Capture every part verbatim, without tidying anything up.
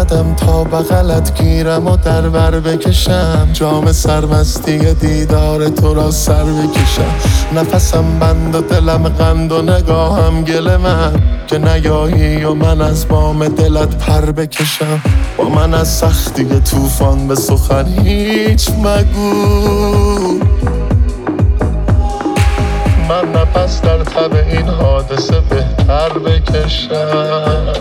اومدم تا بغلت گیرم و در بر بکشم، جام سرمستی دیدار تو را سر بکشم. نفسم بند و دلم قند و نگاهم گل من، که نیایی و من از بام دلت پر بکشم. با من از سختی طوفان به سخن هیچ مگو، من نفس در تب این حادثه بهتر بکشم.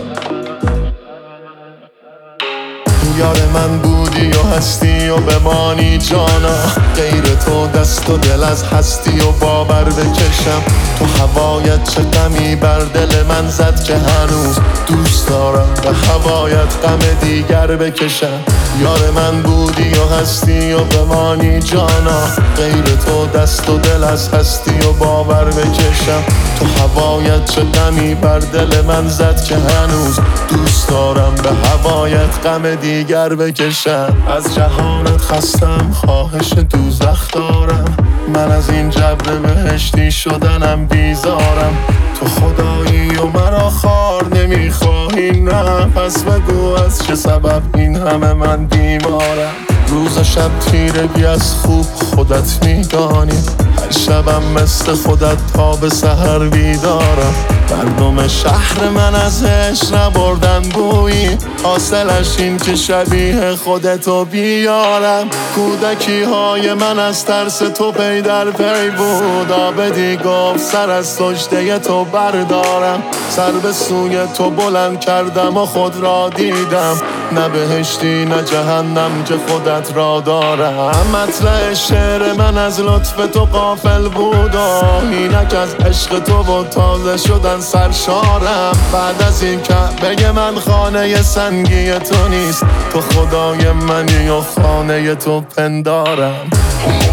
یار من بودی و هستی و بمانی جانا، غیر تو دست و دل از هستی و باور بکشم. تو هوایت چه غمی بر دل من زد که هنوز دوست دارم به هوایت غم دیگر بکشم. یار من بودی و هستی و بمانی جانا، غیر تو دست و دل از هستی و باور بکشم. تو هوایت چه غمی بر دل من زد که هنوز دوست دارم به هوایت غم دیگر بکشم. از جهانت خستم، خواهش دوزخ دارم، من از این جبر بهشتی شدنم بیزارم. تو خدایی و مرا خار نمیخواهی نه، پس بگو از چه سبب این همه من بیمارم. روز و شب تیرگی از خوب خودت میدانی، هر شبم مثل خودت تا به سحر بیدارم. مردم شهر من از عشق نبردن بویی، حاصلش این که شبیه خودتو بیارم. کودکی های من از ترس تو پی در پی بود، آبدی گفت سر از سجده تو بردارم. سر به سوی تو بلند کردم و خود را دیدم، نه بهشتی نه جهنم که خودت را دارم. مطلع شعر من از لطف تو غافل بود و اینک از عشق تو و تازه شدن سرشارم. بعد از این کعبه من خانه سنگی تو نیست، تو خدای منی و خانه تو پندارم.